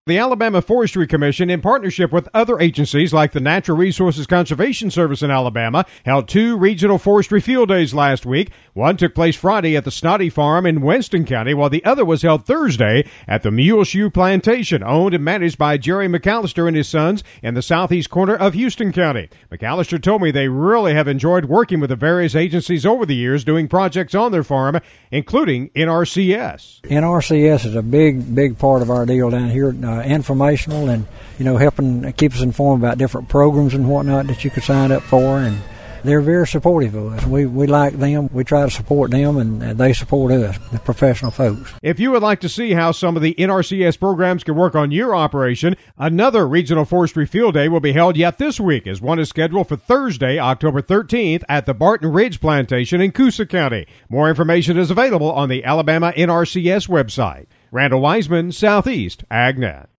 The Alabama Forestry Commission, in partnership with other agencies like the Natural Resources Conservation Service in Alabama, held 2 regional forestry field days last week. One took place Friday at the Snoddy Farm in Winston County, while the other was held Thursday at the Muleshoe Plantation, owned and managed by Jerry McAllister and his sons in the southeast corner of Houston County. McAllister told me they really have enjoyed working with the various agencies over the years doing projects on their farm, including NRCS. NRCS is a big part of our deal down here. Informational and, helping keep us informed about different programs and whatnot that you could sign up for, and they're very supportive of us. We like them. We try to support them, and they support us, the professional folks. If you would like to see how some of the NRCS programs can work on your operation, another Regional Forestry Field Day will be held yet this week, as one is scheduled for Thursday, October 13th at the Barton Ridge Plantation in Coosa County. More information is available on the Alabama NRCS website. Randall Wiseman, Southeast AgNet.